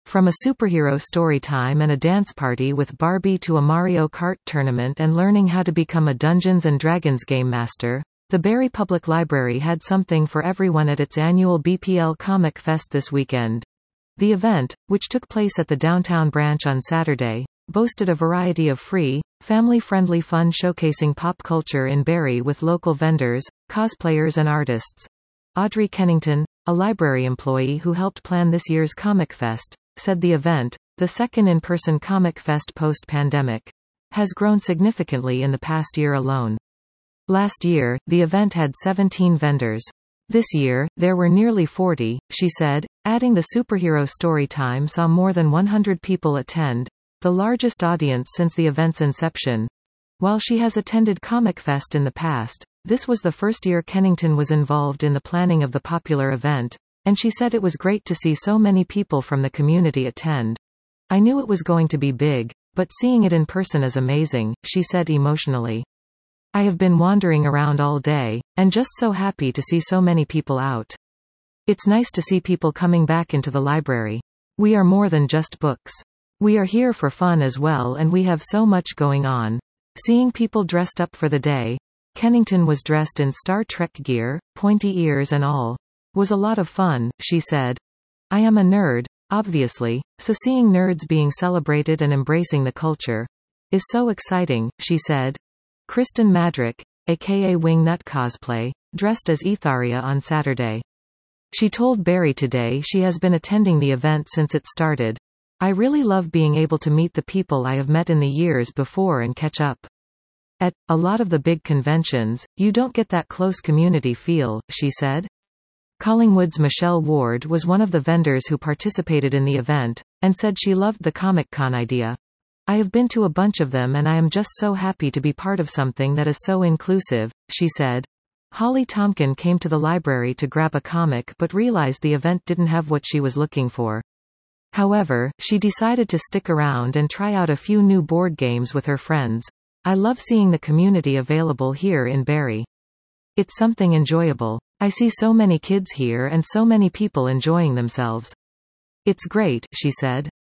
From a superhero story time and a dance party with Barbie to a Mario Kart tournament and learning how to become a Dungeons & Dragons game master, the Barrie Public Library had something for everyone at its annual BPL Comic Fest this weekend. The event, which took place at the downtown branch on Saturday, boasted a variety of free, family-friendly fun showcasing pop culture in Barrie with local vendors, cosplayers and artists. Audrey Kennington, a library employee who helped plan this year's Comic Fest, said the event, the second in-person Comic Fest post-pandemic, has grown significantly in the past year alone. Last year, the event had 17 vendors. This year, there were nearly 40, she said, adding the superhero story time saw more than 100 people attend, the largest audience since the event's inception. While she has attended Comic Fest in the past, this was the first year Kennington was involved in the planning of the popular event, and she said it was great to see so many people from the community attend. I knew it was going to be big, but seeing it in person is amazing, she said emotionally. I have been wandering around all day, and just so happy to see so many people out. It's nice to see people coming back into the library. We are more than just books. We are here for fun as well, and we have so much going on. Seeing people dressed up for the day, Kennington was dressed in Star Trek gear, pointy ears and all, was a lot of fun, she said. I am a nerd, obviously, so seeing nerds being celebrated and embracing the culture is so exciting, she said. Kristen Madrick, aka Wingnut Cosplay, dressed as Etharia on Saturday. She told Barrie Today she has been attending the event since it started. I really love being able to meet the people I have met in the years before and catch up. At a lot of the big conventions, you don't get that close community feel, she said. Collingwood's Michelle Ward was one of the vendors who participated in the event, and said she loved the Comic-Con idea. I have been to a bunch of them and I am just so happy to be part of something that is so inclusive, she said. Holly Tompkin came to the library to grab a comic but realized the event didn't have what she was looking for. However, she decided to stick around and try out a few new board games with her friends. I love seeing the community available here in Barrie. It's something enjoyable. I see so many kids here and so many people enjoying themselves. It's great, she said.